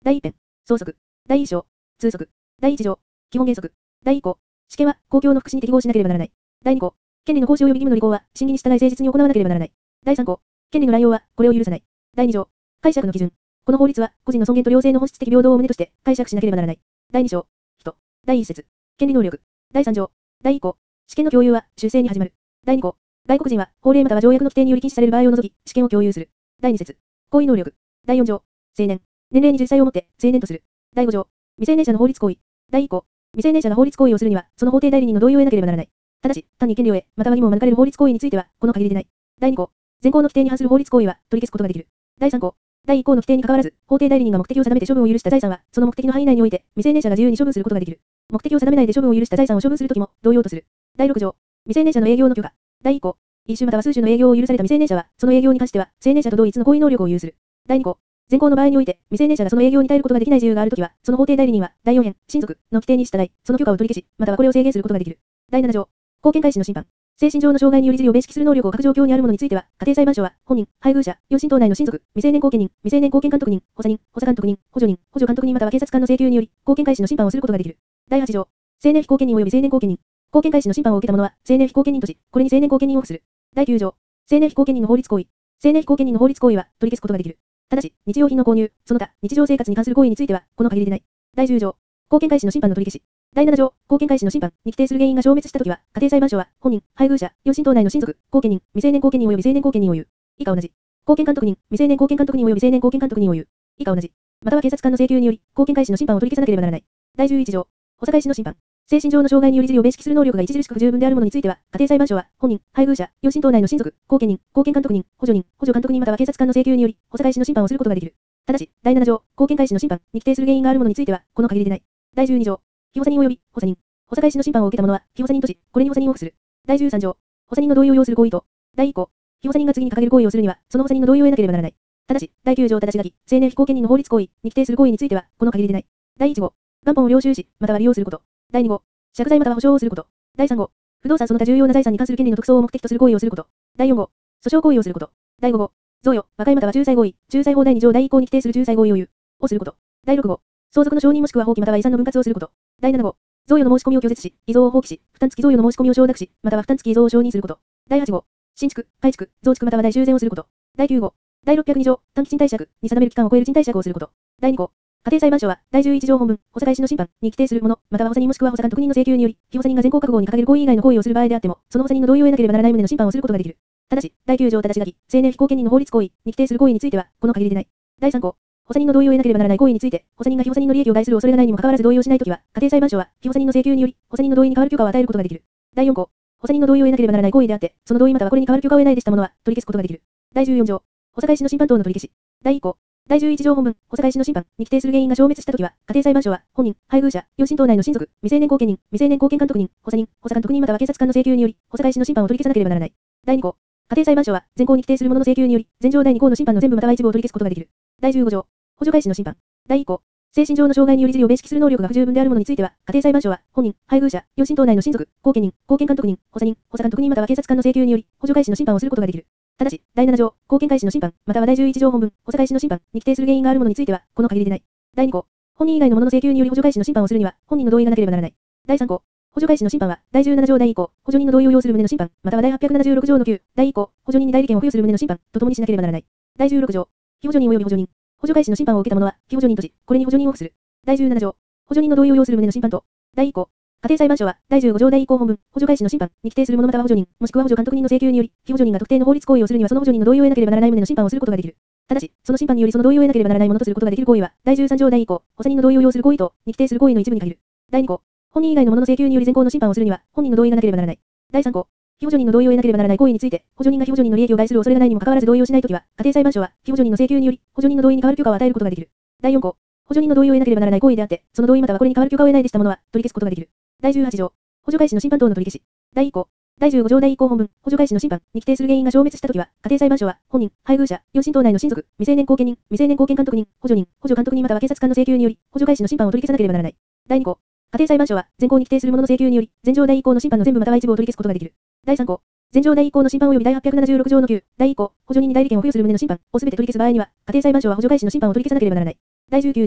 第1編、相則。第1章、通則。第1条、基本原則。第1項、試験は公共の福祉に適合しなければならない。第2項、権利の行使及び義務の履行は審議に従い誠実に行わなければならない。第3項、権利の乱用はこれを許さない。第2条、解釈の基準。この法律は個人の尊厳と両性の本質的平等を旨として解釈しなければならない。第2章、人。第1節、権利能力。第3条、第1項、試験の共有は修正に始まる。第2項、外国人は法令または条約の規定により禁止される場合を除き試験を共有する。第2節、行為能力。第4条、成年。年齢に10歳をもって成年とする。第5条、未成年者の法律行為。第1項、未成年者が法律行為をするには、その法定代理人の同意を得なければならない。ただし、単に権利を得、または義務を免れる法律行為については、この限りでない。第2項、現行の規定に反する法律行為は取り消すことができる。第3項、第1項の規定に関わらず、法定代理人が目的を定めて処分を許した財産は、その目的の範囲内において、未成年者が自由に処分することができる。目的を定めないで処分を許した財産を処分するときも、同様とする。第6条、未成年者の営業の許可。第1項、一種または数種の営業を許された未成年者は、その営業に関しては、成年者と同一の行為能力を有する。第2項、現行の場合において、未成年者がその営業に耐えることができない自由があるときは、その法定代理人は、第4編、親族の規定に従い、その許可を取り消し、またはこれを制限することができる。第7条、公権開始の審判。精神上の障害により自利を弁識する能力を各状況にある者については、家庭裁判所は、本人、配偶者、両親等内の親族、未成年後見人、未成年後見監督人、補佐人、補佐監督人、補助人、補助監督人または警察官の請求により、公権開始の審判をすることができる。第8条、成年非後見人及び成年後見人。公権開始の審判を受けた者は、成年非後見人とし、これに成年後見人を付する。第9条、成年非後見人の法律行為。成年非後見人の法律行為は、取り消すことができる。ただし、日用品の購入、その他、日常生活に関する行為については、この限りでない。第10条、公権開始の審判の取り消し。第7条、公権開始の審判に規定する原因が消滅したときは、家庭裁判所は、本人、配偶者、両親等内の親族、後見人、未成年後見人及び成年後見人を言う。以下同じ。公権監督人、未成年後見監督人及び成年後見監督人を言う。以下同じ。または警察官の請求により、公権開始の審判を取り消さなければならない。第11条、補佐開始の審判。精神上の障害により自利を弁識する能力が著しく不十分である者については、家庭裁判所は、本人、配偶者、両親等内の親族、後見人、後見監督人、補助人、補助監督人または警察官の請求により、補佐開始の審判をすることができる。ただし、第7条、公権開始の審判に規定する原因がある者については、この限りでない。第12条、被補佐人及び補佐人。補佐開始の審判を受けた者は、被補佐人とし、これに補佐人を付する。第13条、補佐人の同意を要する行為と、第1項、被補佐人が次に掲げる行為をするには、その補佐人の同意を得なければならない。ただし、第9条ただし書き、成年非後見人の法律行為に規定する行為については、この限りでない。第1号、元本を領収し、または利用すること。第2号、借財または保証をすること。第3号、不動産その他重要な財産に関する権利の特措を目的とする行為をすること。第4号、訴訟行為をすること。第5号、贈与、和解または仲裁合意、仲裁法第2条第1項に規定する仲裁合意をすること。第6号、相続の承認もしくは放棄または遺産の分割をすること。第7号、贈与の申し込みを拒絶し、遺贈を放棄し、負担付き贈与の申し込みを承諾し、または負担付き遺贈を承認すること。第8号、新築、改築、増築または大修繕をすること。第9号、第602条、短期賃貸借に定める期間を超える賃貸借をすること。第2項、家庭裁判所は第11条本文、補佐開始の審判に規定するもの、または補佐人もしくは補佐官特任の請求により、被補佐人が全項覚悟に掲げる行為以外の行為をする場合であっても、その補佐人の同意を得なければならない旨の審判をすることができる。ただし、第9条ただし書き、成年非後見人の法律行為に規定する行為については、この限りでない。第3項、補佐人の同意を得なければならない行為について、補佐人が被補佐人の利益を害する恐れがないにもかかわらず同意をしないときは、家庭裁判所は、被補佐人の請求により、補佐人の同意に代わる許可を与えることができる。第4項、補佐人の同意を得なければならない行為であって、その同意またはこれに代わる許可を得ないでしたものは、取り消すことができる。第14条、補佐開始の審判等の取り消し。第1項、第11条本文、補佐開始の審判に規定する原因が消滅したときは、家庭裁判所は、本人、配偶者、両親等内の親族、未成年後見人、未成年後見監督人、補佐人、補佐監督人または警察官の請求により、補佐開始の審判を取り消さなければならない。第2項、家庭裁判所は、前項に規定するものの請求により、前条第2項の審判の全部または一部を取り消すことができる。第15条、補助開始の審判。第1項、精神上の障害により自利を弁識する能力が不十分である者については、家庭裁判所は、本人、配偶者、両親等内の親族、後見人、後見監督人、補佐人、補佐監督人または警察官の請求により、補助開始の審判をすることができる。ただし、第7条、公権開始の審判、または第11条本文、補佐開始の審判に規定する原因がある者については、この限りでない。第2項、本人以外の者の請求により補助開始の審判をするには、本人の同意がなければならない。第3項、補助開始の審判は、第17条第1項、補助人の同意を要する旨の審判、または第876条の9、第1項、補助人に代理権を付与する旨の審判とともにしなければならない。第16条、被補助人及び補助人、補助開始の審判を受けた者は、被補助人とし、これに補助人を付する。第17条、補助人の同意を要する旨の審判と、第1項、家庭裁判所は、第15条第1項本文、補助開始の審判に規定する者または補助人、もしくは補助監督人の請求により、被補助人が特定の法律行為をするにはその補助人の同意を得なければならない旨の審判をすることができる。ただし、その審判によりその同意を得なければならないものとすることができる行為は、第13条第1項、補佐人の同意を要する行為と、に規定する行為の一部に限る。第2項、本人以外の者の請求により前項の審判をするには、本人の同意がなければならない。第3項、被補助人の同意を得なければならない行為について、補助人が被補助人の利益を害する恐れがないにもかかわらず同意をしないときは、家庭裁判所は、被補助人の請求により、補助人の同意に代わる許可を与えることができる。第4項、補助人の同意を得なければならない行為であって、その同意またはこれに代わる許可を得ないでしたものは、取り消すことができる。第18条、補助開始の審判等の取り消し。第1項、第15条第1項本文、補助開始の審判に規定する原因が消滅したときは、家庭裁判所は、本人、配偶者、両親等内の親族、未成年後見人、未成年後見監督人、補助人、補助監督人または警察官の請求により、補助開始の審判を取り消さなければならない。第2項、家庭裁判所は、前項に規定する者の請求により、前条第1項の審判の全部または一部を取り消すことができる。第3項、前条第1項の審判及び第876条の9、第1項、補助人に代理権を付与する旨の審判をすべて取り消す場合には、家庭裁判所は補助開始の審判を取り消さなければならない。第19条、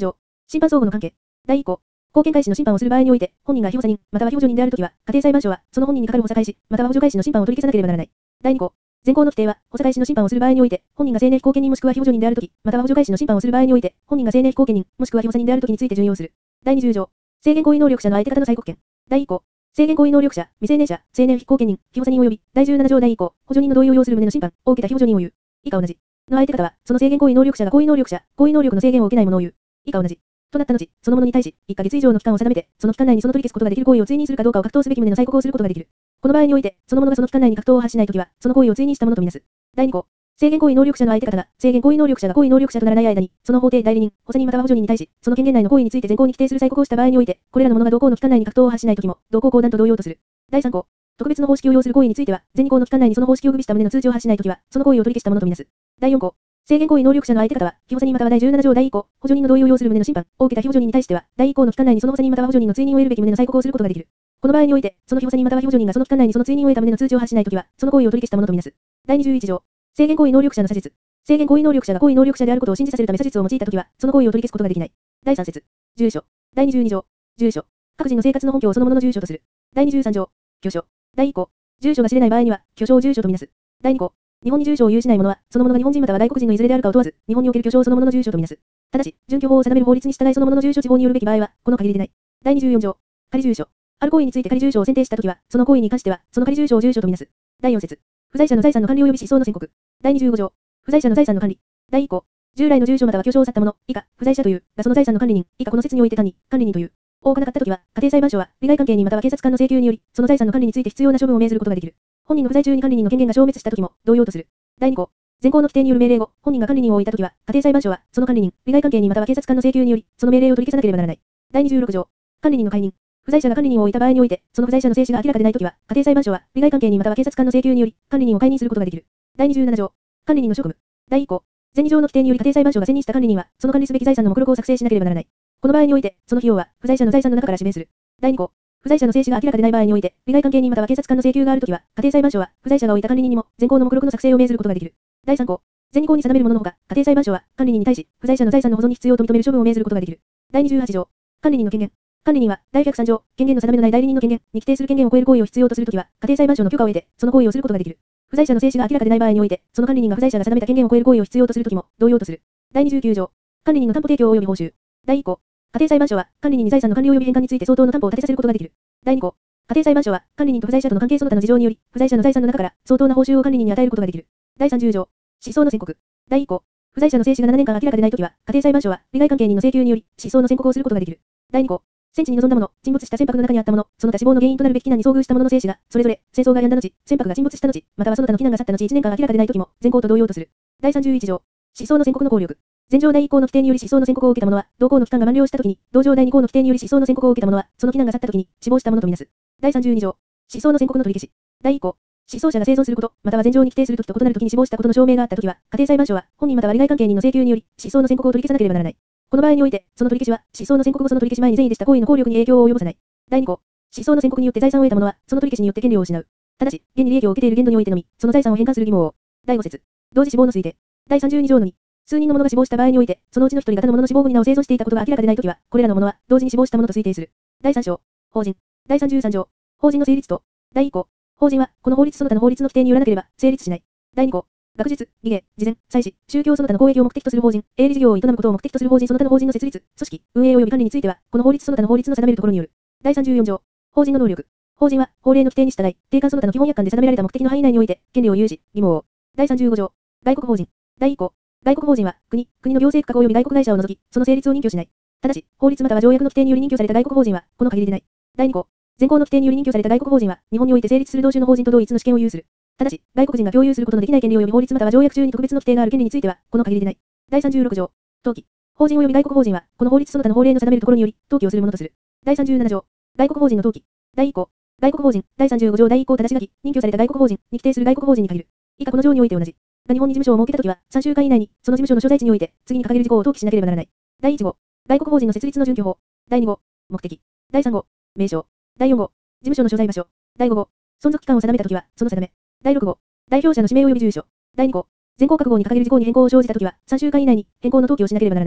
審判相互の関係。第1項。公検開始の審判をする場合において、本人が被保査人、または被保助人であるときは、家庭裁判所は、その本人にかかる補佐開始、または補助開始の審判を取り消さなければならない。第2項。前項の規定は、補佐開始の審判をする場合において、本人が成年非後見人もしくは被保助人であるとき、または補助開始の審判をする場合において、本人が成年非後見人、もしくは被保査人であるときについて準用する。第20条。制限行為能力者の相手方の再告権。第1項。制限行為能力者、未成年者、成年非後見人、被保査人及び、第17条第1項、補助人の同意を要する旨の審判を受けた被保助人を言う。以下同じ。の相手方は、その制限行為能力者が行為能力者、行為能力の制限を受けない者を言う。以下同じ。となった後、その者に対し、1ヶ月以上の期間を定めて、その期間内にその取り消すことができる行為を追認するかどうかを確定すべき旨の催告をすることができる。この場合において、その者がその期間内に確定を発しないときは、その行為を追認したものとみなす。第2項。制限行為能力者の相手方が、制限行為能力者が行為能力者とならない間に、その法定代理人、補佐人または補助人に対し、その権限内の行為について前項に規定する催告をした場合において、これらの者が同項の期間内に確定を発しないときも、同項公団と同様とする。第3項。特別の方式を要する行為については、前2項の期間内にその方式を具備した旨の通知を発しないときは、その行為を取り消したものとみなす。第4項。制限行為能力者の相手方は、被補佐人または第17条第1項、補助人の同意を要する旨の審判を受けた被補助人に対しては、第1項の期間内にその補佐人または補助人の追認を得るべき旨の催告をすることができる。この場合において、その被補佐人または被補助人がその期間内にその追認を得た旨の通知を発しないときは、その行為を取り消したものとみなす。第21条。制限行為能力者の査述。制限行為能力者が行為能力者であることを信じさせるため査述を用いたときは、その行為を取り消すことができない。第3節。住所。第22条。住所。各人の生活の本拠をその者の住所とする。第23条。居所。第1項。住所が知れない場合には、居所を住所とみなす。第2項。日本に住所を有しない者は、その者が日本人または外国人のいずれであるかを問わず、日本における居所をその者の住所とみなす。ただし、準拠法を定める法律に従いその者の住所地方によるべき場合は、この限りでない。第24条。仮住所。ある行為について仮住所を選定したときは、その行為に関しては、その仮住所を住所とみなす。第4節。不在者の財産の管理及び失踪の宣告。第25条。不在者の財産の管理。第1項。従来の住所または居所を去った者、以下、不在者という、がその財産の管理人、以下この説において管理人という。を行ったときは、家庭裁判所は、利害関係人または警察官の請求により、その財産の管理について必要な処分を命ずることができる。本人の不在中に管理人の権限が消滅したときも、同様とする。第2項。前項の規定による命令後、本人が管理人を置いたときは、家庭裁判所は、その管理人、利害関係人または警察官の請求により、その命令を取り消さなければならない。第26条。管理人の解任。不在者が管理人を置いた場合において、その不在者の生死が明らかでないときは、家庭裁判所は、利害関係人または警察官の請求により、管理人を解任することができる。第27条。管理人の職務。第1項。前2条の規定により家庭裁判所が選任した管理人は、その管理すべき財産の目録を作成しなければならない。この場合において、その費用は、不在者の財産の中から指名する。第2項。不在者の生死が明らかでない場合において、利害関係人または警察官の請求があるときは、家庭裁判所は、不在者が置いた管理人にも、前項の目録の作成を命ずることができる。第3項。前2項に定めるもののほか、家庭裁判所は、管理人に対し、不在者の財産の保存に必要と認める処分を命ずることができる。第28条。管理人の権限。管理人は、第103条、権限の定めのない代理人の権限に規定する権限を超える行為を必要とするときは、家庭裁判所の許可を得て、その行為をすることができる。不在者の生死が明らかでない場合において、その管理人が不在者が定めた権限を超える行為を必要とするときも、同様とする。第29条。管理人の担保提供及び報酬。第1項。家庭裁判所は、管理人に財産の管理及び返還について相当の担保を立てさせることができる。第2項。家庭裁判所は、管理人と不在者との関係その他の事情により、不在者の財産の中から、相当な報酬を管理人に与えることができる。第30条。失踪の宣告。第1項。不在者の生死が7年間明らかでないときは、家庭裁判所は、利害関係人の請求により、失踪の宣告をすることができる。第2項。戦地に臨んだ者、沈没した船舶の中にあった者、その他死亡の原因となるべき避難に遭遇した者の生死が、それぞれ、戦争が止んだ後、船舶が沈没した後、またはその他の避難が去った後1年間明らかでないときも、前項と同様とする。第31条。失踪の宣告の効力。前条第1項の規定により失踪の宣告を受けた者は、同項の期間が満了したときに、同条第2項の規定により失踪の宣告を受けた者は、その避難が去ったときに、死亡した者とみなす。第32条。失踪の宣告の取り消し。第1項。失踪者が生存すること、または前条に規定するときと異なるときに死亡したことの証明があったときは、家庭裁判所は、本人または利害関係人の請求により、失踪の宣告を取り消さなければならない。この場合において、その取り消しは、失踪の宣告後その取り消し前に善意でした行為の効力に影響を及ぼさない。第2項。失踪の宣告によって財産を得た者は、その取り消しによって権利を失う。ただし、現に利益を受けている限度においてのみ、その財産を返還する義務を。第5節。同時死亡の推定。第32条の2。数人の者が死亡した場合において、そのうちの一人が他の者の死亡後に名を生存していたことが明らかでないときは、これらの者は、同時に死亡した者と推定する。第3章。法人。第33条。法人の成立と。第1項。法人は、この法律その他の法律の規定によらなければ、成立しない。第2項。学術、技芸、慈善、祭祀、宗教その他の公益を目的とする法人、営利事業を営むことを目的とする法人その他の法人の設立、組織、運営及び管理については、この法律その他の法律の定めるところによる。第34条。法人の能力。法人は、法令の規定に従い、定款その他の基本約款で定められた目的の範囲内において、権利を有し、義務を負う。第35条。外国法人。第1項。外国法人は、国の行政区画及び外国会社を除き、その成立を認許しない。ただし、法律または条約の規定により認許された外国法人は、この限りでない。第2項。前項の規定により認許された外国法人は、日本において成立する同種の法人と同一の主権を有する。ただし、外国人が共有することのできない権利及び法律または条約中に特別の規定がある権利については、この限りでない。第36条。登記。法人及び外国法人は、この法律その他の法令の定めるところにより、登記をするものとする。第37条。外国法人の登記。第1項。外国法人。第35条第1項ただし書き、認許された外国法人に規定する外国法人に限る。以下この条において同じ。が日本に事務所を設けたときは、3週間以内に、その事務所の所在地において、次に掲げる事項を登記しなければならない。第1号。外国法人の設立の準拠法。第2号。目的。第3号。名称。第4号。事務所の所在場所。第5号。存続期間を定めたときは、その定め。第6号。代表者の氏名及び住所。第2項。前項各号に掲げる事項に変更を生じたときは、3週間以内に変更の登記をしなければならない。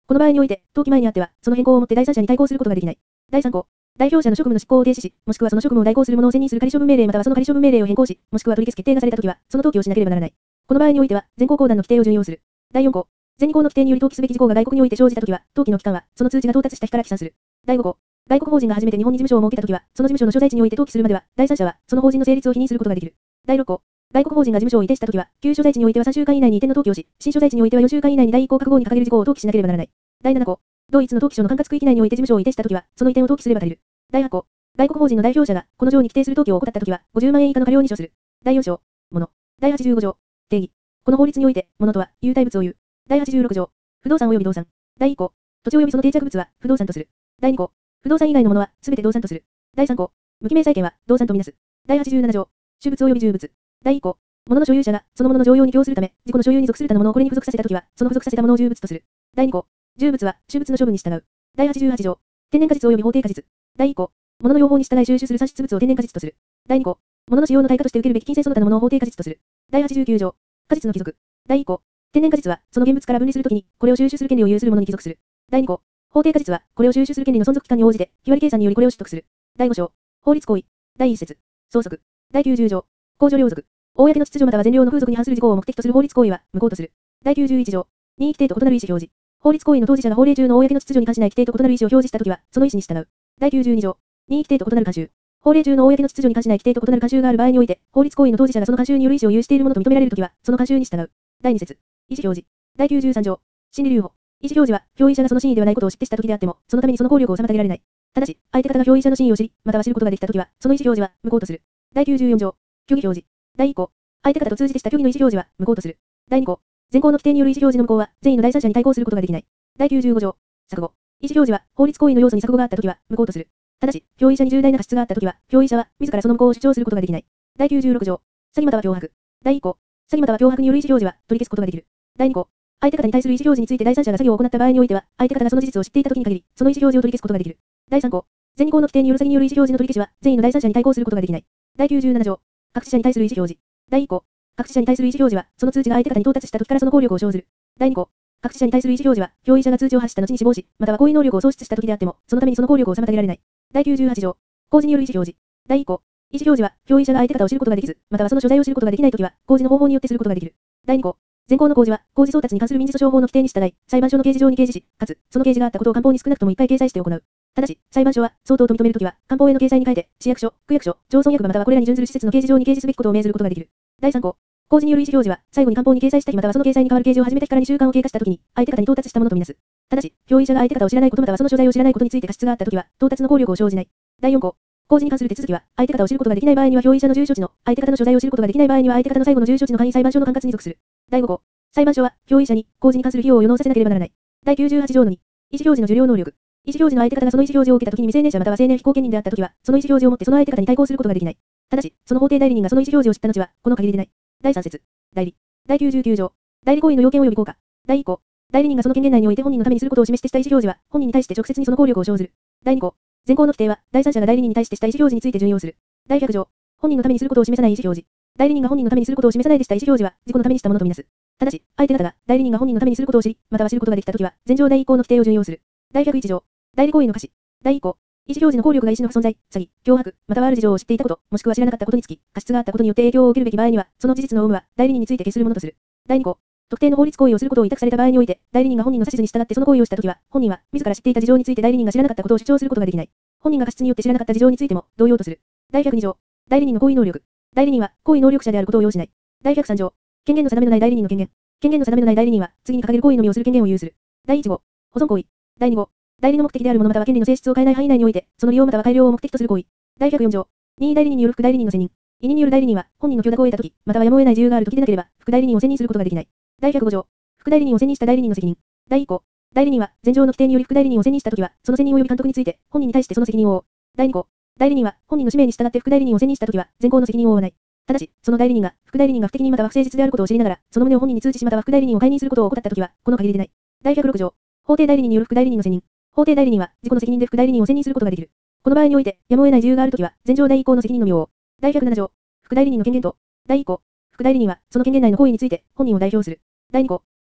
この場合において、登記前にあっては、その変更をもって第三者に対抗することができない。第3項。代表者の職務の執行を停止し、もしくはその職務を代行する者を選任する仮処分命令またはその仮処分命令を変更し、もしくは取り消す決定がされたときは、その登記をしなければならない。この場合においては、全項公団の規定を準用する。第4項。全2項の規定により登記すべき事項が外国において生じたときは、登記の期間は、その通知が到達した日から起算する。第5項。外国法人が初めて日本に事務所を設けたときは、その事務所の所在地において登記するまでは、第三者は、その法人の成立を否認することができる。第6項。外国法人が事務所を移転したときは、旧所在地においては3週間以内に移転の登記をし、新所在地においては4週間以内に第1項各号に掲げる事項を登記しなければならない。第7項。同一の登記所の管轄区域内において事務所を移転したときは、その移転を登記すれば足りる。第8項。外国法人の代表者が、この条に規定する登記を怠ったときは、50万円以下の過料に処する。第4章。物。第85条。定義。この法律において、物とは、有体物を言う。第86条。不動産及び動産。第1項。土地及びその定着物は、不動産とする。第2項。不動産以外のものは、すべて動産とする。第3項。無記名債権は、動産とみなす。第87条。種物及び重物。第1項。物の所有者が、その物の常用に供するため、自己の所有に属する他のものをこれに付属させたときは、その付属させたものを重物とする。第2項。重物は、種物の処分に従う。第88条。天然果実及び法定果実。第1項。物の用法に従い収集する産出物を天然果実とする。第2項。物の使用の対価として受けるべき金銭その他のものを法定果実とする。第89条。果実の帰属。第1項。天然果実は、その現物から分離するときに、これを収集する権利を有する者に帰属する。第2項。法定果実は、これを収集する権利の存続期間に応じて、日割り計算によりこれを取得する。第5章。法律行為。第1節。相続。第90条。公序良俗。公の秩序または善良の風俗に反する事項を目的とする法律行為は、無効とする。第91条。任意規定と異なる意思表示。法律行為の当事者が法令中の公の秩序に関しない規定と異なる意思を表示したときは、その意思に従う。第92条。任意規定と異なる慣習。法令中の公の秩序に関しない規定と異なる慣習がある場合において、法律行為の当事者がその慣習による意思を有しているものと認められるときは、その慣習に従う。第2節。意思表示。第93条。心理留保。意思表示は、表意者がその真意ではないことを知ってしたときであっても、そのためにその効力を妨げられない。ただし、相手方が表意者の真意を知り、または知ることができたときは、その意思表示は無効とする。第94条。虚偽表示。第1項。相手方と通じてした虚偽の意思表示は無効とする。第2項。前項の規定による意思表示の無効は、善意の第三者に対抗することができない。第95条。錯誤。意思表示は、法律行為の要素に錯誤があったときは、無効とする。ただし、表意者に重大な過失があったときは、表意者は、自らその無効を主張することができない。第96条。詐欺または脅迫。第1項。詐欺または脅迫による意思表示は、取り消すことができる。第2項。相手方に対する意思表示について第三者が詐欺を行った場合においては、相手方がその事実を知っていたときに限り、その意思表示を取り消すことができる。第3項。前2項の規定による詐欺による意思表示の取り消しは、善意の第三者に対抗することができない。第97条。隠し者に対する意思表示。第1項。隠し者に対する意思表示は、その通知が相手方に到達したときからその効力を生ずる。第2項。隠し者に対する意思表示は、表意者が通知を発した後に死亡し、または行為能力を喪失したときであっても、そのためにその効力を妨げられない。第98条。公示による意思表示。第1項。意思表示は、表意者が相手方を知ることができず、またはその所在を知ることができないときは、公示の方法によってすることができる。第2項。前項の公示は、公示送達に関する民事訴訟法の規定に従い、裁判所の掲示上に掲示し、かつ、その掲示があったことを官報に少なくとも1回掲載して行う。ただし、裁判所は、相当と認めるときは、官報への掲載に変えて、市役所、区役所、町村役場またはこれらに準ずる施設の掲示上に掲示すべきことを命ずることができる。第3項。公示による意思表示は、最後に官報に掲載した日またはその掲載に代わる掲示を始めた日から2週間を経過したときに、相手方に到達したものとみなす。ただし、表意者が相手方を知らないことまたはその所在を知らないことについて過失があったときは、到達の効力を生じない。第4項。公示に関する手続きは、相手方を知ることができない場合には表意者の住所地の、相手方の所在を知ることができない場合には相手方の最後の住所地の範囲裁判所の管轄に属する。第5項。裁判所は、表意者に、公示に関する費用を予納させなければならない。第98条の2。意思表示の受領能力。意思表示の相手方がその意思表示を受けたときに未成年者または成年非公権人であったときは、その意思表示をもってその相手方に対抗することができない。ただし、その法定代理人がその意思表示を知った後は、この限りでない。第3節。代理。第99条。代理行為の要件及び効果。第1項。代理人がその権限内において本人のためにすることを示してした意思表示は、本人に対して直接にその効力を生ずる。第2項。前項の規定は、第三者が代理人に対してした意思表示について準用する。第100条。本人のためにすることを示さない意思表示。代理人が本人のためにすることを示さないでした意思表示は、自己のためにしたものとみなす。ただし、相手方が代理人が本人のためにすることを知り、または知ることができたときは、前条第1項の規定を準用する。第101条。代理行為の可視。第1項。意思表示の効力が意思の不存在、詐欺、脅迫、またはある事情を知っていたこと、もしくは知らなかったことにつき、過失があったことによって影響を受けるべき場合には、その事実の有無は、代理人について決するものとする。第2項。特定の法律行為をすることを委託された場合において、代理人が本人の指図に従ってその行為をしたときは、本人は、自ら知っていた事情について代理人が知らなかったことを主張することができない。本人が過失によって知らなかった事情についても、同様とする。第102条。代理人の行為能力。代理人は、行為能力者であることを要しない。第103条。権限の定めのない代理人の権限。権限の定めのない代理人は、次に掲げる行為のみをする権限を有する。第1号。保存行為。第2号。代理の目的であるものまたは権利の性質を変えない範囲内において、その利用または改良を目的とする行為。第104条。任意代理人による副代理人の選任。委任による代理人は、本人の許諾を得たとき、またはやむを得ない自由があるときでなければ、副代理人を選任することができない。第105条。副代理人を選任した代理人の責任。第1項。代理人は、前条の規定により副代理人を選任したときは、その選任及び監督について、本人に対してその責任を負う。第2項。代理人は、本人の使命に従って副代理人を選任したときは、前項の責任を負わない。ただし、その代理人が、副代理人が不適任または不誠実であることを知りながら、その旨を本人に通知しまたは副代理人を解任することを怠ったときは、この限りでない。第106条。法定代理人による副代理人の選任。法定代理人は、自己の責任で副代理人を選任することができる。この場合において、やむを得ない自由があるときは、前条第1項の責任のみを負う。第107条。副代理人の権限と、第1項。副代理人は、その権限内の行為について、本人を代表する。第2項。副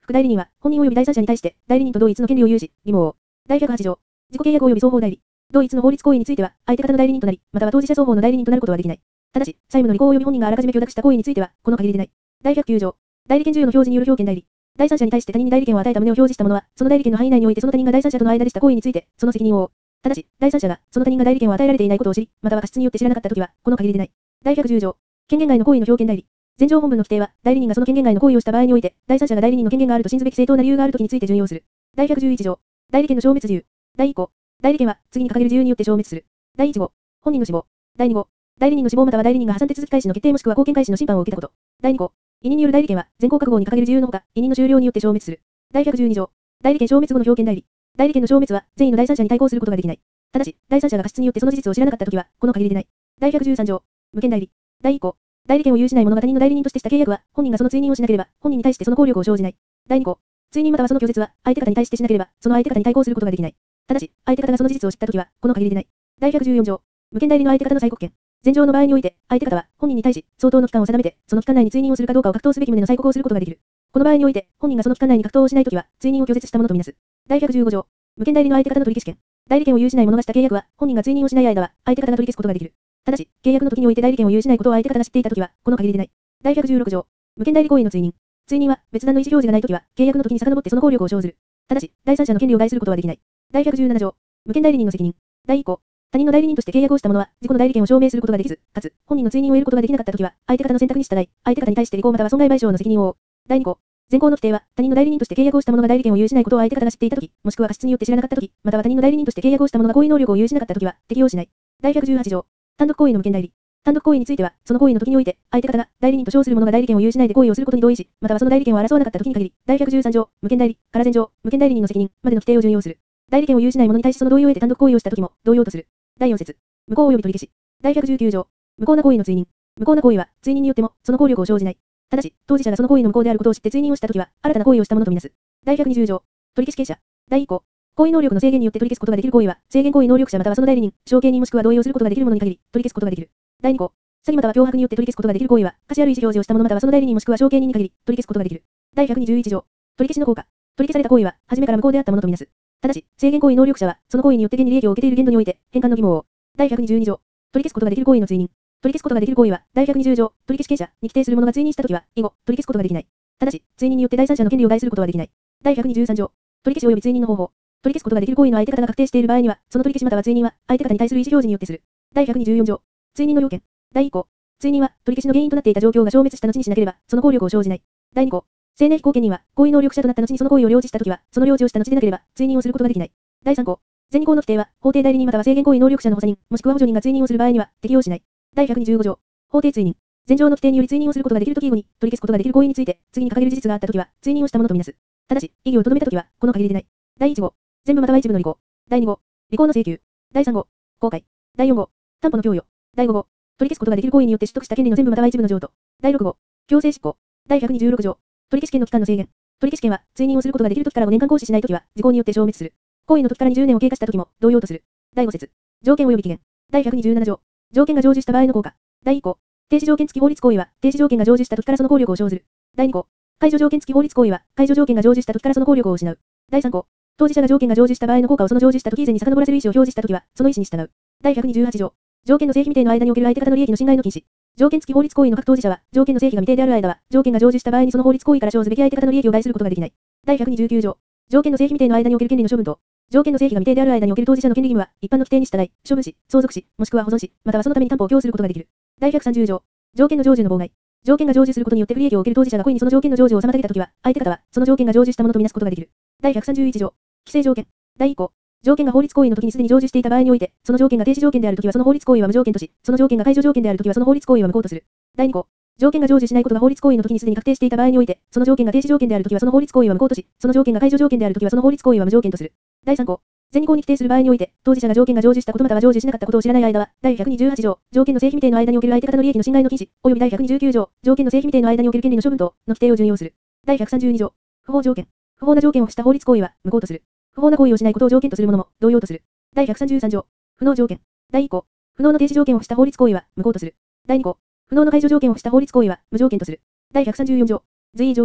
副代理人は、本人及び第三者に対して、代理人と同一の権利を有し、義務を負う。第108条。自己契約及び双方代理。同一の法律行為については、相手方の代理人となり、または当事者双方の代理人となることはできない。ただし、債務の履行及び本人があらかじめ許諾した行為については、この限りでない。第109条。代理権授与の表示による表権代理。第三者に対して他人に代理権を与えた旨を表示した者は、その代理権の範囲内においてその他人が第三者との間でした行為について、その責任を負う。ただし、第三者が、その他人が代理権を与えられていないことを知り、または過失によって知らなかったときは、この限りでない。第110条。権限外の行為の表権代理。前条本文の規定は、代理人がその権限外の行為をした場合において、第三者が代理人の権限があると信ずべき正当な理由があるときについて準用する。第111条。代理権の消滅自由。第1項。代理権は、次に掲げる自由によって消滅する。第1号。本人の死亡。第2号。代理人の死亡または代理人が破産手続き開始の決定もしくは公権開始の審判を受けたこと。第2項。委任による代理権は、前項各号に掲げる自由のほか、委任の終了によって消滅する。第112条。代理権消滅後の表権代理。代理権の消滅は、善意の第三者に対抗することができない。ただし、第三者が過失によってその事実を知らなかったときは、この限りでない。第113条。無権代理。第1項。代理権を有しない者が他人の代理人としてした契約は、本人がその追認をしなければ、本人に対してその効力を生じない。第2項。追認またはその拒絶は、相手方に対してしなければ、その相手方に対抗することができない。ただし、相手方がその事実を知ったときは、この限りでない。第114条。無権代理の相手方の催告権。前条の場合において、相手方は、本人に対し、相当の期間を定めて、その期間内に追認をするかどうかを確定すべき旨の催告をすることができる。この場合において、本人がその期間内に確定をしないときは、追認を拒絶したものとみなす。第115条。無権代理の相手方の取り消し権。代理権を有しない者がした契約は、本人が追認をしない間は、相手方が取り消すことができる。ただし、契約の時において代理権を有しないことを相手方が知っていたときは、この限りでない。第116条。無権代理行為の追認。追認は、別段の意思表示がないときは、契約の時に遡ってその効力を生ずる。ただし、第三者の権利を害することはできない。第117条。無権代理人の責任。第1項。他人の代理人として契約をした者は、自己の代理権を証明することができず、かつ、本人の追認を得ることができなかったときは、相手方の選択に従い、相手方に対して履行または損害賠償の責任を負う。第2項。前項の規定は、他人の代理人として契約をした者が代理権を有しないことを相手方が知っていたとき、もしくは過失によって知らなかったとき、または他人の代理人として契約をした者が行為能力を有しなかったときは、適用しない。第118条。単独行為の無権代理。単独行為については、その行為の時において、相手方が代理人と称する者が代理権を有しないで行為をすることに同意し、またはその代理権を争わなかった時に限り、第113条、無権代理、から前条、無権代理人の責任、までの規定を準用する。代理権を有しない者に対しその同意を得て単独行為をした時も、同様とする。第4節。無効及び取り消し。第119条。無効な行為の追認。無効な行為は、追認によっても、その効力を生じない。ただし、当事者がその行為の無効であることを知って追認をしたときは、新たな行為をしたものとみなす。第120条。取り消し権者。第1項。行為能力の制限によって取り消すことができる行為は、制限行為能力者またはその代理人、承継人もしくは同意をすることができる者に限り、取り消すことができる。第2項。詐欺または脅迫によって取り消すことができる行為は、価値ある意思表示をした者またはその代理人もしくは承継人に限り、取り消すことができる。第121条。取り消しの効果。取り消された行為は、初めから無効であったものとみなす。ただし、制限行為能力者は、その行為によって現に利益を受けている限度において、返還の義務を負う。第122条。取り消すことができる行為の追認。取り消すことができる行為は、第120条、取り消し権者に規定する者が追認したときは、以後、取り消すことができない。ただし、追認によって第三者の権利を害することはできない。第123条。取り消し及び追認の方法。取り消すことができる行為の相手方が確定している場合には、その取り消しまたは追認は、相手方に対する意思表示によってする。第124条。追認の要件。第1項。追認は、取り消しの原因となっていた状況が消滅した後にしなければ、その効力を生じない。第2項。成年非後見人は、行為能力者となった後にその行為を領知したときは、その領知をした後でなければ、追認をすることができない。第3項。前2項の規定は、法定代理人または制限行為能力者の補佐人、もしくは補助人が追認をする場合には、適用しない。第125条。法定追認。前条の規定により追認をすることができるとき以後に、取り消すことができる行為について、次に掲げる事実があったときは、追認をしたものとみなす。ただし、異議をとどめたときは、この限りでない。第1号。全部または一部の履行。第2号。履行の請求。第3号。公開。第4号。担保の供与。第5号。取り消すことができる行為によって取得した権利の全部または一部の譲渡。第6号。強制執行。第126条。取り消し権の期間の制限。取り消し権は、追認をすることができるときから5年間行使しないときは、時効によって消滅する。行為の時から20年を経過したときも、同様とする。第5節。条件及び期限。第127条。条件が成就した場合の効果。第1項。停止条件付き法律行為は、停止条件が成就した時からその効力を生ずる。第2項。解除条件付き法律行為は、解除条件が成就した時からその効力を失う。第3項。当事者が条件が成就した場合の効果をその成就した時以前に遡らせる意思を表示した時は、その意思に従う。第128条。条件の成否未定の間における相手方の利益の侵害の禁止。条件付き法律行為の各当事者は、条件の成否が未定である間は、条件が成就した場合にその法律行為から生ずべき相手方の利益を害することができない。第129条。条件の成否未定の間における権利の処分と、条件の成否が未定である間における当事者の権利義務は、一般の規定に従い、処分し、相続し、もしくは保存し、またはそのために担保を供することができる。第130条。条件の成就の妨害。条件が成就することによって不利益を受ける当事者が故意にその条件の成就を妨げたときは、相手方は、その条件が成就したものとみなすことができる。第131条。規制条件。第1項。条件が法律行為の時にすでに成就していた場合において、その条件が停止条件であるときはその法律行為は無条件とし、その条件が解除条件であるときはその法律行為は無効とする。第2項。条件が成就しないことが法律行為の時にすでに確定していた場合において、その条件が停止条件であるときはその法律行為は無効とし、その条件が解除条件であるときはその法律行為は無条件とする。第3項。前2項に規定する場合において、当事者が条件が成就したことまたは成就しなかったことを知らない間は、第128条、条件の成否未定の間における相手方の利益の侵害の禁止、及び第129条、条件の成否未定の間における権利の処分等の規定を準用する。第132条、不法条件。不法な条件を付した法律行為は無効とする。不法な行為をしないことを条件とするものも同様とする。第133条、不能条件。第1項、不能の停止条件を付した法律行為は無効とする。第2項、不能の解除条件を付した法律行為は無条件とする。第134条、随意条件。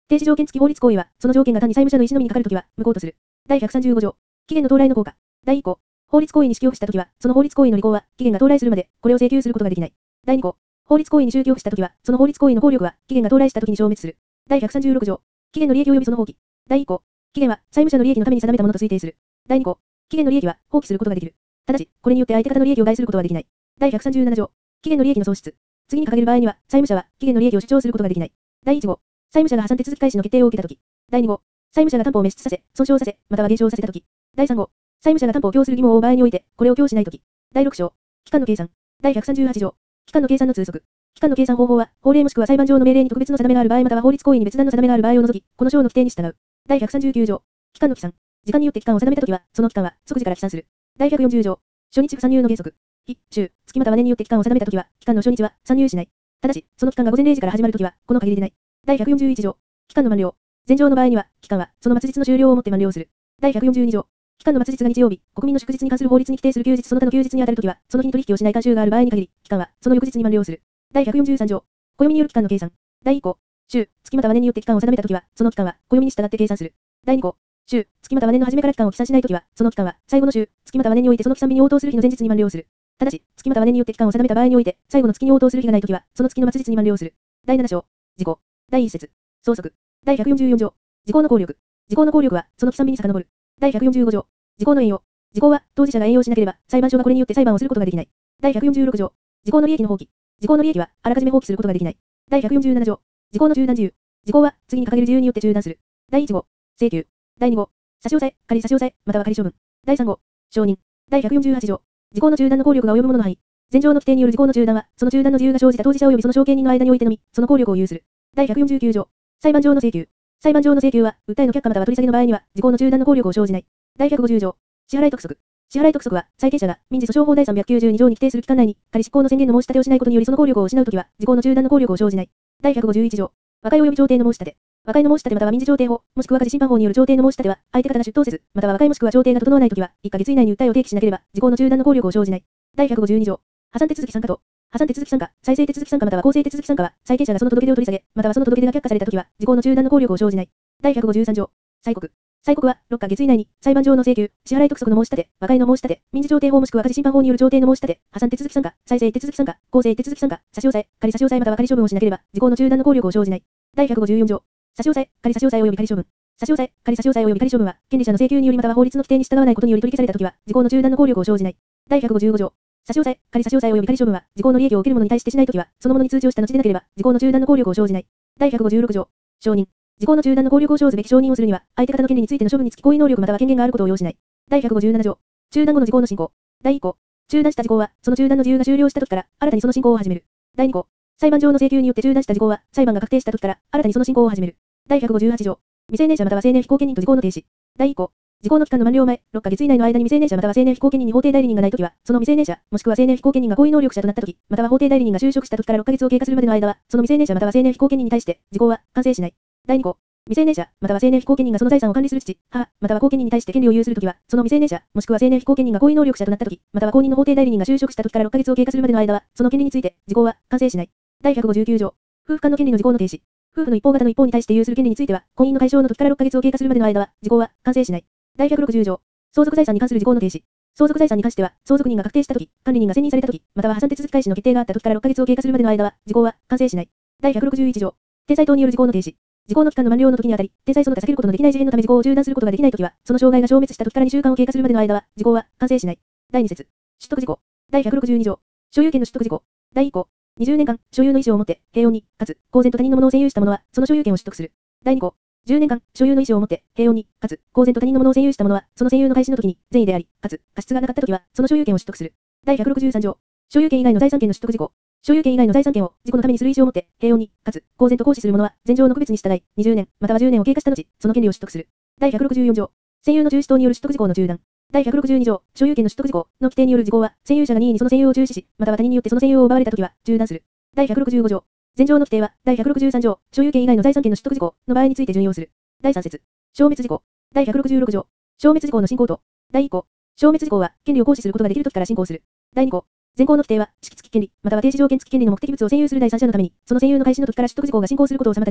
停止条件付き法律行為は、その条件が単に債務者の意思のみにかかるときは、無効とする。第135条。期限の到来の効果。第1項。法律行為に支給したときは、その法律行為の履行は、期限が到来するまで、これを請求することができない。第2項。法律行為に宗教したときは、その法律行為の効力は、期限が到来したときに消滅する。第136条。期限の利益及びその放棄。第1項。期限は、債務者の利益のために定めたものと推定する。第2項。期限の利益は、放棄することができる。ただし、これによって相手方の利益を害することはできない。第137条。期限の利益の喪失。次に掲げる場合には、債務者は、期限の利益を主張することができない。第1号。債務者が破産手続き開始の決定を受けたとき。第2号。債務者が担保を滅失させ、損傷させ、または減少させたとき。第3号。債務者が担保を供する義務を負う場合において、これを供しないとき。第6章。期間の計算。第138条。期間の計算の通則。期間の計算方法は、法令もしくは裁判上の命令に特別の定めがある場合または法律行為に別段の定めがある場合を除き、この章の規定に従う。第139条。期間の起算。時間によって期間を定めたときは、その期間は即時から起算する。第140条。初日不参入の原則。日、週、月または年によって期間を定めたときは、期間の初日は参入しない。ただし、その期間が午前0時から始まるときは、この限りでない。第141条。期間の満了。前条の場合には、期間は、その末日の終了をもって満了する。第142条。期間の末日が日曜日、国民の祝日に関する法律に規定する休日その他の休日にあたるときは、その日に取引をしない慣習がある場合に限り、期間は、その翌日に満了する。第143条。暦による期間の計算。第1項。週、月または年によって期間を定めたときは、その期間は、暦に従って計算する。第2項。週、月または年の初めから期間を起算しないときは、その期間は、最後の週、月または年においてその期算日に応答する日の前日に満了する。ただし、月または年によって期間を定めた場合において、最後の月に応答する日がないときは、その月の末日に満了する。第7章。時効。第1節。相続。第144条。時効の効力。時効の効力は、その期算日に遡る。第145条。時効の援用。時効は、当事者が援用しなければ、裁判所がこれによって裁判をすることができない。第146条。時効の利益の放棄。時効の利益は、あらかじめ放棄することができない。第147条。時効の中断自由。時効は、次に掲げる自由によって中断する。第1号。請求。第2号。差し押さえ、仮差し押さえ、または仮処分。第3号。承認。第148条。時効の中断の効力が及ぶものの範囲。前条の規定による時効の中断は、その中断の自由が生じた当事者及びその証券人の間においてのみ、その効力を有する。第149条。裁判上の請求。裁判上の請求は、訴えの却下または取り下げの場合には、時効の中断の効力を生じない。第150条。支払い督促。支払い督促は、債権者が民事訴訟法第392条に規定する期間内に、仮執行の宣言の申し立てをしないことによりその効力を失うときは、時効の中断の効力を生じない。第151条。和解及び調停の申し立て。和解の申し立てまたは民事調停法、もしくは家事審判法による調停の申し立ては、相手方が出頭せず、または和解もしくは調停が整わないときは、1ヶ月以内に訴えを提起しなければ、時効の中断の効力を生じない。第152条。破産手続き参加と、破産手続き参加、再生手続き参加または公正手続き参加は、債権者がその届け出を取り下げ、またはその届け出が却下されたときは、時効の中断の効力を生じない。第153条。催告。催告は、6ヶ月以内に、裁判上の請求、支払い督促の申し立て、和解の申し立て、民事調停法もしくは家事審判法による調停の申し立て、破産手続き参加、再生手続き参加、公正手続き参加、差し押さえ、仮差し押さえまたは仮処分をしなければ、時効の中断の効力を生じない。第154条。差し押さえ、仮差し押さえ及び仮処分。差し押さえ、仮差し押さえ及び仮処分は、権利者の請求によりまたは法律の規定に従わないことにより取り消されたときは、時効の中断の効力を生じない。第155条。差し押さえ、仮差し押さえ及び仮処分は、時効の利益を受ける者に対してしないときは、その者に通知をした後でなければ、時効の中断の効力を生じない。第156条。承認。時効の中断の効力を生ずべき承認をするには、相手方の権利についての処分につき行為能力または権限があることを要しない。第157条。中断後の時効の進行。第1項。中断した時効は、その中断の自由が終了した時から、新たにその進行を始める。第2項。裁判上の請求によって中断した時効は、裁判が確定した時から、新たにその進行を始める。第158条。未成年者または成年非後見人と時効の停止。第1項。時効の期間の満了前、6ヶ月以内の間に未成年者または成年非後見人に法定代理人がないときは、その未成年者、もしくは成年非後見人が行為能力者となったとき、または法定代理人が就職したときから6ヶ月を経過するまでの間は、その未成年者または成年非後見人に対して、時効は完成しない。第2項。未成年者、または成年非後見人がその財産を管理する父、母、または後見人に対して権利を有するときは、その未成年者、もしくは成年非後見人が行為能力者となったとき、または後任の法定代理人が就職したときから6ヶ月を経過するまでの間は、その権利について、時効は完成しない。第159条。夫婦間の権利の時効の停止。夫婦の一方方の一方に対して有する権利については、婚姻の解消の時から6ヶ月を経過するまでの間は、時効は完成しない。第160条。相続財産に関する時効の停止。相続財産に関しては、相続人が確定したとき、管理人が選任されたとき、または破産手続き開始の決定があったときから6ヶ月を経過するまでの間は、時効は完成しない。第161条。体裁等による時効の停止。時効の期間の満了の時にあたり、体裁その他避けることのできない事変のため時効を中断することができないときは、その障害が消滅した時から2週間を経過するまでの間は、時効は完成しない。第2節。取得時効。第162条。所有権の取得時効。第1項。20年間、所有の意思を持って、平穏に、かつ、公然と他人のものを占有した者は、その所有権を取得する。第2項。10年間、所有の意思を持って、平穏に、かつ、公然と他人のものを占有した者は、その占有の開始の時に、善意であり、かつ、過失がなかった時は、その所有権を取得する。第163条。所有権以外の財産権の取得事項。所有権以外の財産権を、自己のためにする意思を持って、平穏に、かつ、公然と行使する者は、前条の区別に従い、20年、または10年を経過した後、その権利を取得する。第164条。占有の中止等による取得事項の中断。第162条。所有権の取得事項の規定による事項は、占有者が任意にその占有を中止し、または他人によってその占有を奪われた時は、中断する。第165条。前条の規定は、第163条。所有権以外の財産権の取得事項の場合について準用する。第3節。消滅事項。第166条。消滅事項の進行と。第1項。消滅事項は、権利を行使することができる時から進行する。第2項。前項の規定は、式付き権利、または停止条件付き権利の目的物を占有する第三者のために、その占有の開始の時から取得事項が進行することを妨げない。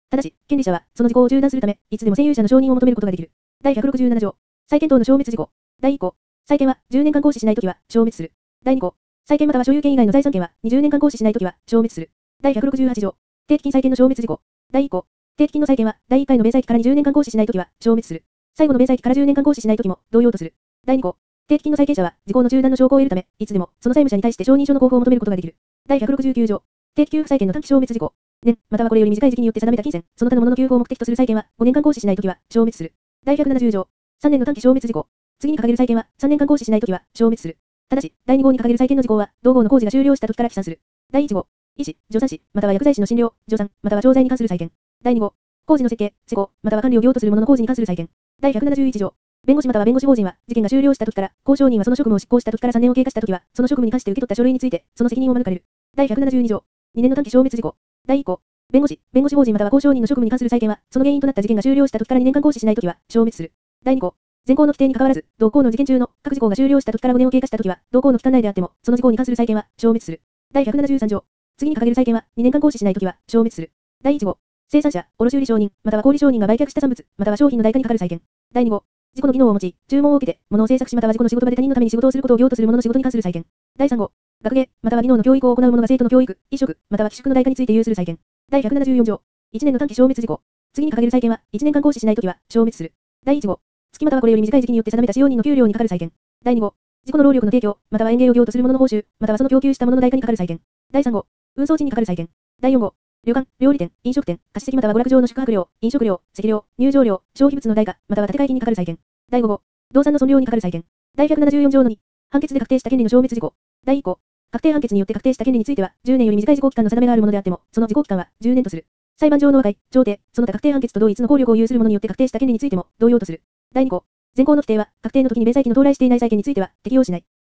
ただし、権利者は、その事項を中断するため、いつでも占有者の承認を求めることができる。第167条。債権等の消滅事項。第1項。債権は、10年間行使しないときは、消滅する。第2項。債権または所有権以外の財産権は、20年間行使しないときは、消滅する。第168条。定期金債権の消滅事項。第1項。定期金の債権は、第1回の明細期から20年間行使しないときは、消滅する。最後の明細期から10年間行使しないときも、同様とする。第2項。定期金の債権者は、時効の中断の証拠を得るため、いつでも、その債務者に対して承認書の交付を求めることができる。第169条。定期給付債権の短期消滅事項。年、またはこれより短い時期によって定めた金銭、その他のものの給付を目的とする債権は、5年間行使しないときは、消滅する。第170条。3年の短期消滅事項。次に掲げる債権は、3年間行使しないときは、消滅する。ただし、第2号に掲げる債権の時効は、同号の工事が終了したときから起算する。第1号。医師、助産師、または薬剤師の診療、助産、または調剤に関する債権。第2号。工事の設計、施工、または管理を業とするものの工事に関する債権。第171条。弁護士または弁護士法人は、事件が終了したときから、交渉人はその職務を執行したときから3年を経過したときは、その職務に関して受け取った書類について、その責任を免れる。第172条。2年の短期消滅事項。第1項。弁護士法人または交渉人の職務に関する債権は、その原因となった事件が終了したときから2年間行使しないときは、消滅する。第2項。前項の規定に関わらず、同項の事件中の各事項が終了したときから5年を経過したときは、同項の期間内であっても、その事項に関する債権は消滅する。第173条。次に掲げる債権は、2年間行使しないときは消滅する。第1号。生産者、卸売商人、または小売商人が売却した産物、または商品の代価にかかる債権。第2号。自己の技能を持ち、注文を受けて、物を製作しまたは自己の仕事場で他人のために仕事をすることを業とする者の仕事に関する債権。第3号。学芸、または技能の教育を行う者が生徒の教育、衣食、または寄宿の代価について有する債権。第174条。1年の短期消滅事項。次に掲げる債権は、1年間行使しないときは消滅する。第1号。月またはこれより短い時期によって定めた使用人の給料にかかる債権。第2号。自己の労力の提供、または園芸を業とする者の報酬、またはその供給した者の代価にかかる債権。第3号。運送賃にかかる債権。第4号。旅館、料理店、飲食店、貸し席または娯楽場の宿泊料、飲食料、席料、入場料、消費物の代価、または建て替え金にかかる債権。第5号。動産の損料にかかる債権。第174条の2。判決で確定した権利の消滅事項。第1項。確定判決によって確定した権利については、10年より短い時効期間の定めがあるものであっても、その時効期間は10年とする。裁判上の和解、調停、その他確定判決と同一の効力を有するものによって確定した権利についても同様とする。第2項。前項の規定は、確定の時に明細期の到来していない債権については適用しない。